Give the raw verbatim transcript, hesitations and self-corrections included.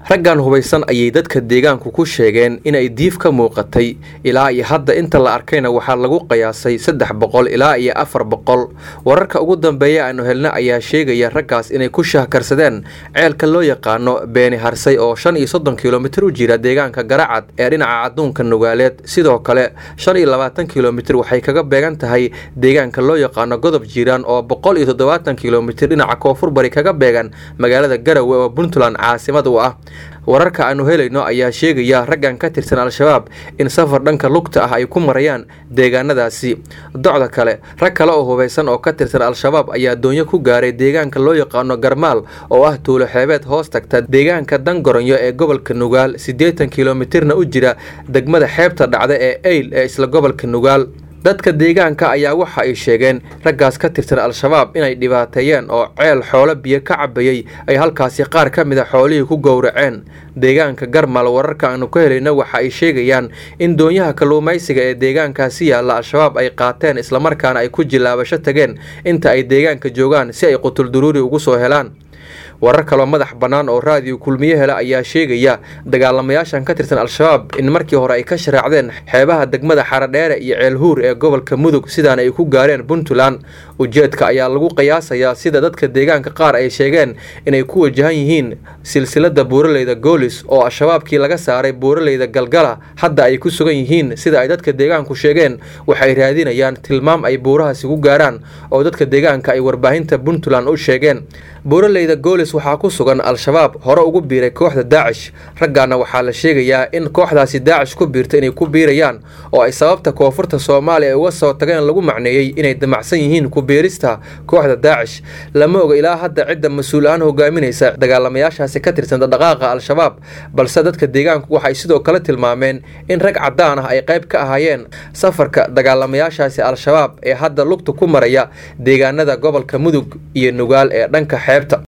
raggan hubaysan ayay dadka deegaanku ku sheegeen inay diif ka muuqatay ilaa iyo hadda inta la arkayna waxaa lagu qiyaasay saddex boqol ilaa iyo afar boqol. wararka ugu dambeeya aanu helna ayaa sheegaya raggaas inay ku shahkarsadeen ceelka loo yaqaano Beeni Harsay oo shan iyo soddon kiiloomitir u jira deegaanka Garacad ee dhinaca Aduunka Nugaaleed. sidoo kale shan iyo labaatan kiiloomitir waxay kaga beegan tahay deegaanka loo yaqaano Godob Jiiraan oo boqol iyo toddobaatan kiiloomitir dhinaca koonfur bari kaga beegan magaalada Garowe oo Puntland caasimad u ah. wararka aanu helayno ayaa sheegaya raggan ka tirsan Al-Shabaab in safar dhanka lugta ah ay ku marayaan deegaanadaasi. docda kale rag kale oo hubaysan oo ka tirsan Al-Shabaab ayaa doonyo ku gaaray deegaanka loo yaqaano Garmaal oo ah tuulo xeebeed hoos tagta deegaanka Dangoronyo ee gobolka Nugaal siddeetan kiiloomitirna u jira degmada xeebta dhacda ee Eyl ee isla gobolka Nugaal. dadka deegaanka ayaa waxa ay sheegeen raggaas ka tirsan Al-Shabaab inay dhibaateeyeen oo ceel xoolo biyo ka cabayay ay halkaasi qaar ka mid ah xoolihii ku gowraceen. deegaanka Garmaal wararka aanu ka helayna waxa ay sheegayaan in doonyaha kalluumaysiga ee deegaankaasi yaalla Al-Shabaab ay qaateen isla markaana ay ku jilaabasho tageen inta ay deegaanka joogaan si ay qutul duruuri ugu soo helaan. warar kale madax banaan oo raadiyo kulmiye hela ayaa sheegaya dagaalamayaashan ka tirsan Al-Shabaab in markii hore ay ka sharaacdeen xeebaha degmada Xaradheere iyo Ceel Huur ee gobolka Mudug sidaan ay ku gaareen Puntland. ujeedka ayaa lagu qiyaasayaa sida dadka deegaanka qaar ay sheegeen inay ku wajahan yihiin silsilada buuraleyda Goolis oo Al-Shabaabkii laga saaray buuraleyda Galgala hadda ay ku sugan yihiin sida ay dadka deegaanku sheegeen. waxay raadinayaan tilmaam ay buurahaasi ku gaaraan oo dadka deegaanka ay warbaahinta Puntland u sheegeen. buuraleyda Goolis waxaa ku sugan Al-Shabaab hore ugu biiray kooxda Daacish. raggaana waxaa la sheegayaa in kooxdaasi Daacish ku biirtay inay ku biirayaan oo ay sababta koonfurta Soomaaliya uga soo tageen lagu macneeyay inay damacsan yihiin ku biirista kooxda Daacish. lama oga ilaa hadda cidda mas'uul ahaan hogaaminaysa dagaalamayaashaasi ka tirsan dhaqaaqa Al-Shabaab, balse dadka deegaanku waxay sidoo kale tilmaameen in rag cadaan ah ay qayb ka ahaayeen safarka dagaalamayaashaasi Al-Shabaab ee hadda lugta ku maraya deegaanada gobolka Mudug iyo Nugaal ee dhanka xeebta.